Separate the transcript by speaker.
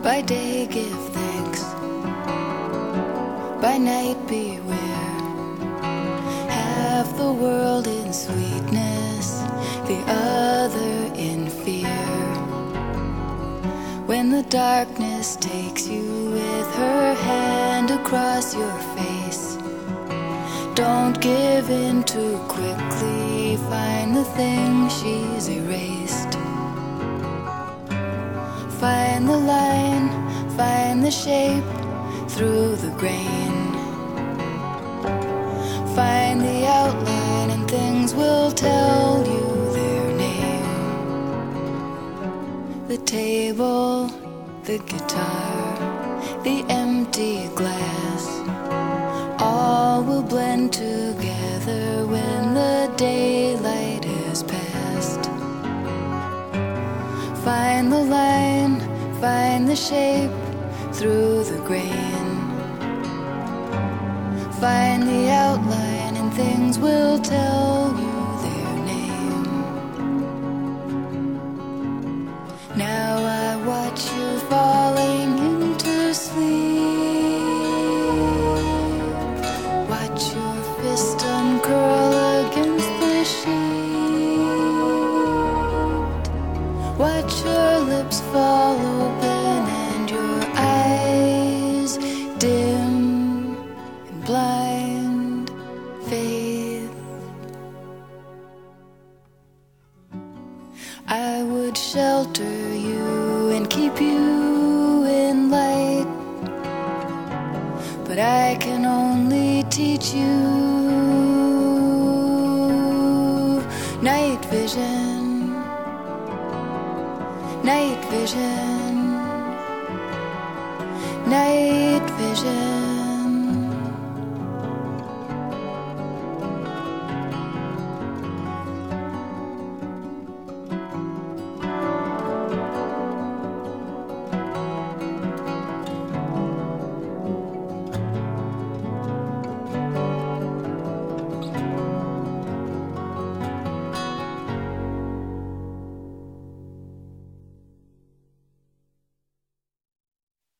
Speaker 1: By day give thanks, by night beware. Half the world in sweetness, the other in fear. When the darkness takes you with her hand across your face, don't give in too quickly, find the thing she's erased. Find the line, find the shape through the grain. Find the outline and things will tell you their name. The table, the guitar, the empty glass, all will blend together when the daylight has passed. Find the line, find the shape through the grain. Find the outline and things will tell you their name. Now I watch you falling into sleep. Watch your fist uncurl against the sheet. Watch your lips fall open and your eyes dim in blind faith. I would shelter you and keep you in light, but I can only teach you night vision, night vision, night vision.